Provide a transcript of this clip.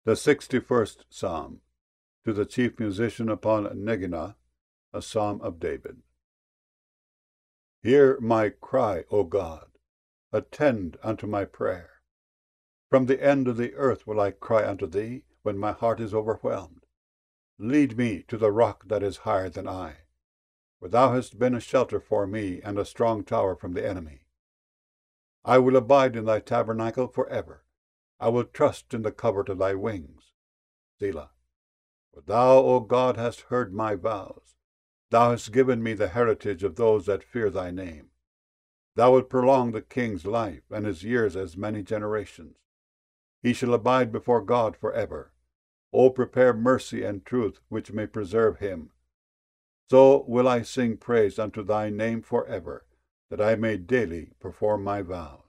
The 61st Psalm. To the chief musician upon Negina, a psalm of David. Hear my cry, O God. Attend unto my prayer. From the end of the earth will I cry unto thee, when my heart is overwhelmed. Lead me to the rock that is higher than I, for thou hast been a shelter for me and a strong tower from the enemy. I will abide in thy tabernacle forever. I will trust in the covert of thy wings. Selah. For thou, O God, hast heard my vows. Thou hast given me the heritage of those that fear thy name. Thou wilt prolong the king's life, and his years as many generations. He shall abide before God forever. O prepare mercy and truth, which may preserve him. So will I sing praise unto thy name forever, that I may daily perform my vows.